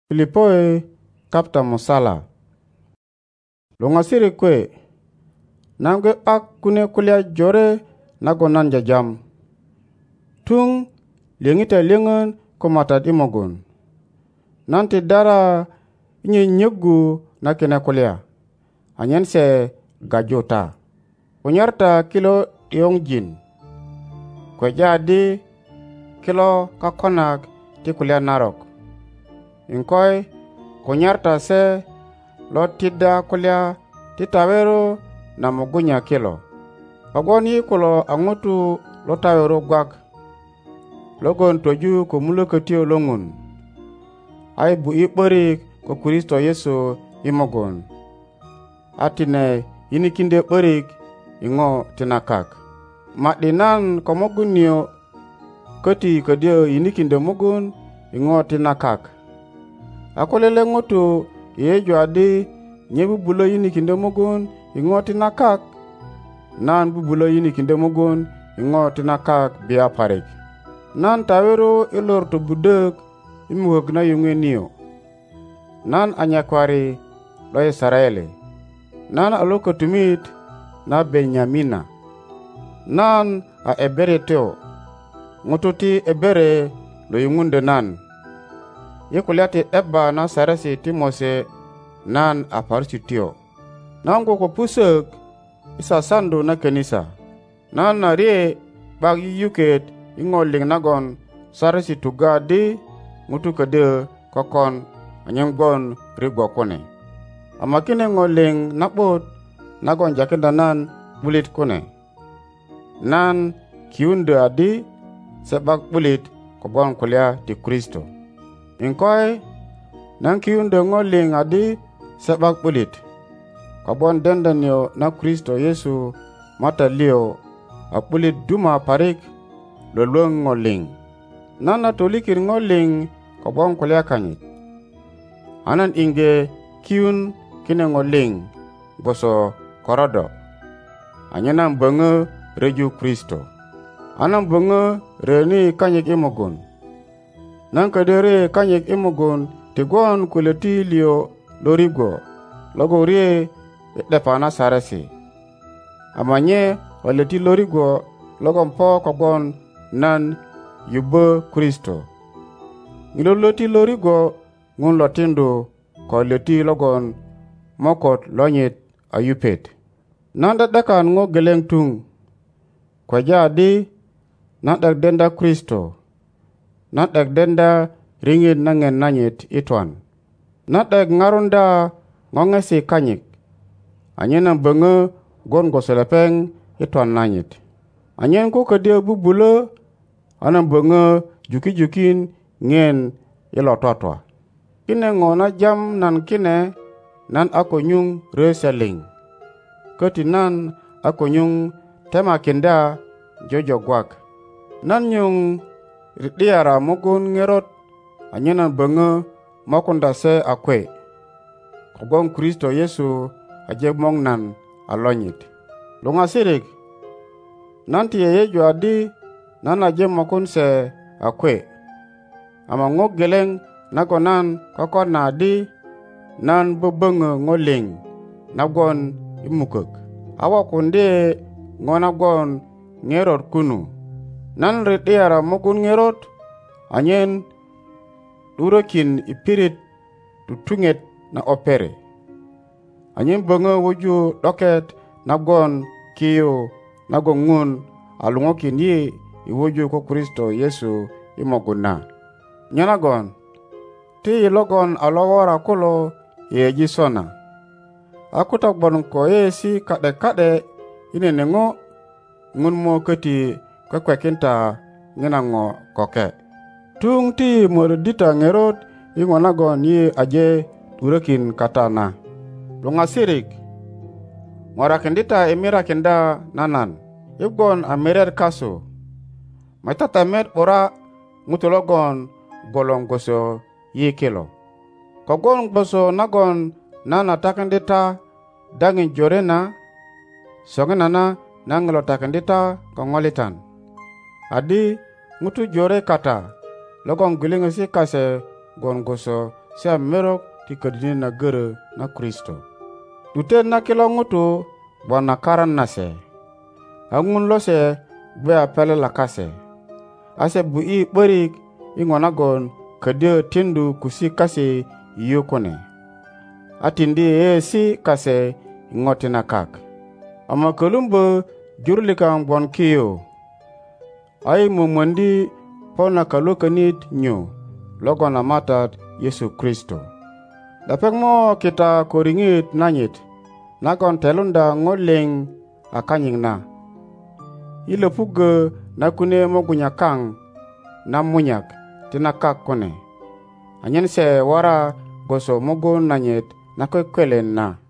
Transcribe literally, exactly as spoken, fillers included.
Filipoi kapta musala. Lungasiri kwe nangwe ak kune kulia jore nago nanja jam. Tung lingite lingun kumatad imogun. Nanti dara inye nyegu na kine kulia. Anyen se gajota. Unyarta kilo yong jin. Kwe jadi kilo kakonak ti kulia narok. Inkoy kunyarta se lo tida kulia titawero na mugunya kilo. Agoni kulo angutu lo tawero gwag. Logon toju ko mulokatio longun. Ay bu ibori ko Kristo Yesu imogon. Atine inikinde borik ingo tinakak. Madinan komogunio koti kadio inikinde mugun ingo tinakak. Akolele ngoto yejo adi nyebu bulo inikinde mugun ingo tinakak. Nan bubulo inikinde mugun ingo tinakak biya parik. Nan tawero ilor to budek imuhog na yunge niyo. Nan anyakwari lo Israeli. Nan aloko tumit na Benyamina. Nan a ebere teo. Ngututi ebere lo yungunde nan. Yekuliati eba na sarasi timose nan a parisi teo. Nango ko pusek isa sandu na kenisa. Nan na rie bagi yuket ingoling nagon sarasi tuga di ngutu kade kokon anyengbon rigo kone. Amakine ngoling nakbot nagon jakenda nan bulit kone. Nan kiunde adi sebak bulit kobon kulia di Kristo. Inkoy nan kiunde ngoling adi sebak bulit kobon dendanyo na Kristo Yesu mata lio apulit duma parik loluang ngoling. Nana tolikir ngoling kobon kulia kanyit. Anan inge kiun kine ngoling boso korodo. Anyanam benge reju Kristo. Anam benge reni kanyik imogun. Nang kadere kanyik imogun tigon kuleti lio lorigo. Logo rie depana sarasi. Amanye waleti lorigo logo mpo kobon nan yubo Kristo. Ngiloloti lorigo ngun lotindo ko leti logon mokot lonyet ayupet. Nanda dakan ngo geleng tung. Kwa jadi nadak denda Kristo. Nadak denda ringin nangen nanyet itwan. Nadak ngarunda ngongesi kanyik. Anyen benge gon goselepeng itwan nanyet. Anyen ko kadia bubulo anam benge juki-jukin ngen ilototwa. Kine ngona jam nan kine nan ako nyung reseling. Kati nan ako nyung tema kinda jojo gwag. Nan nyung ritiara mugun ngerot anyenan benge makunda se akwe. Kobong Kristo Yesu aje mong nan alonyit. Lunga sirik nanti yejo adi nan aje makun se akwe. Ama ngok geleng nako nan kokon na adi nan bebenge ngoling nagon imukek. Awa kunde ngonagon ngerot kunu. Nan retiara mukun ngerot anyen durokin ipirit tutunget na opere. Anyen benge wuju doket nagon kiyo nagon ngun alungokin ye iwuju ko Kristo Yesu imoguna. Nyanagon ti logon alawara kulo ye jisona. Aku tak bon ko ye si kade kade ine nengo ngun mo kati kwekwe kinta ngina ngo koke. Tung ti moridita ngerot ingo nagon ye aje urekin katana. Lunga sirik ngora kendita emira kenda nanan. Ibgon amerer kaso. Maitata met ora ngutulogon golong goso ye kilo. Kogon goso nagon nana takandita dangin jorena songenana nangelo takandita kongolitan. Adi ngutu jore kata logon gulinga si kase gon goso se a merok ti ködini na görö na Kristo. Dutet na kilo ŋutu gwon na karan na se, a ŋun lo se gbe a pele lakase, a se bu'i 'börik i ŋo nagon ködyö tindu kusi kase i yu kune, a tindi yeesi kase i ŋoti na kak. Ama kölumbö jur likaŋ gwon kiyu, a yi mumöndi po na kalwökönit nyu logon a Matat Yesu Kristo. Lepeŋ mo kita ko riŋit nanyit nagon telunda ŋo liŋ a kanyit na, i löpuggö na kune mogunya kaŋ na munyak ti na kak kune, anyen se wora gwoso mugun nanyit na kwekwelen na.